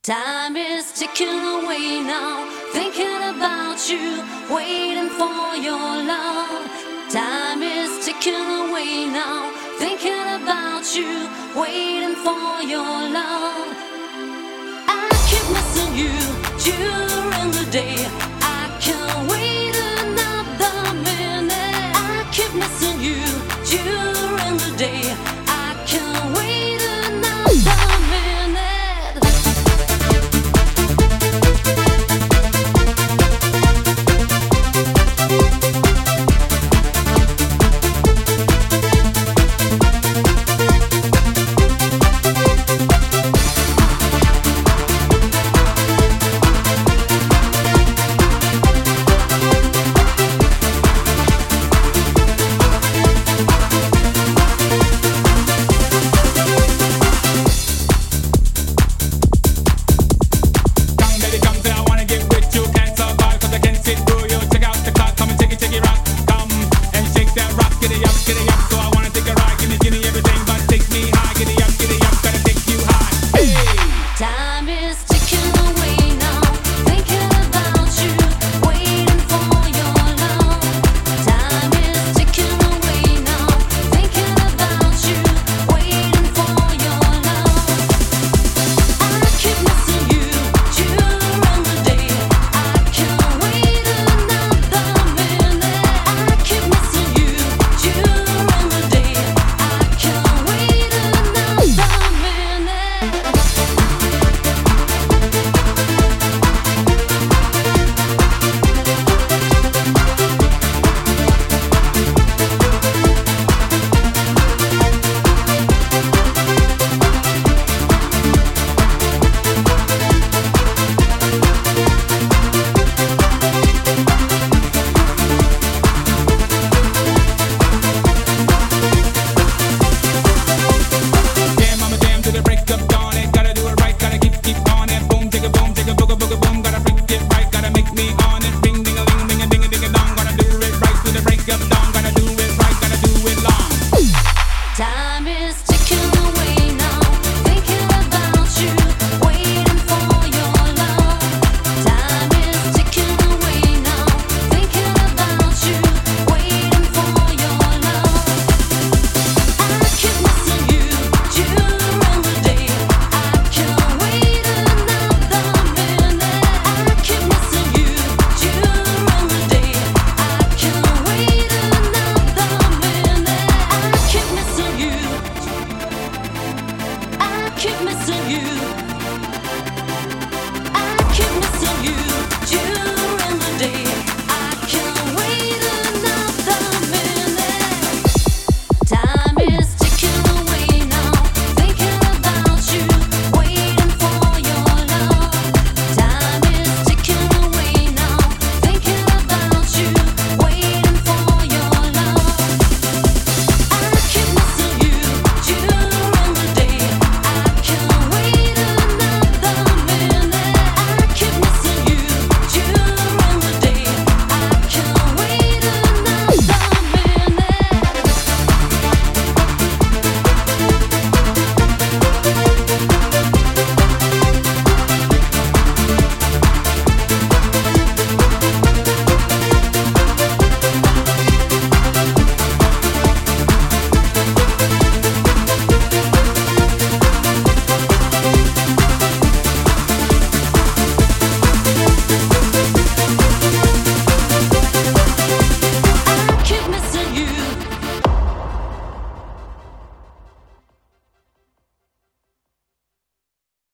Time is ticking away now, thinking about you, waiting for your love. Time is ticking away now, thinking about you, waiting for your love. I keep missing you during the day. I can't wait another minute. I keep missing you during the day.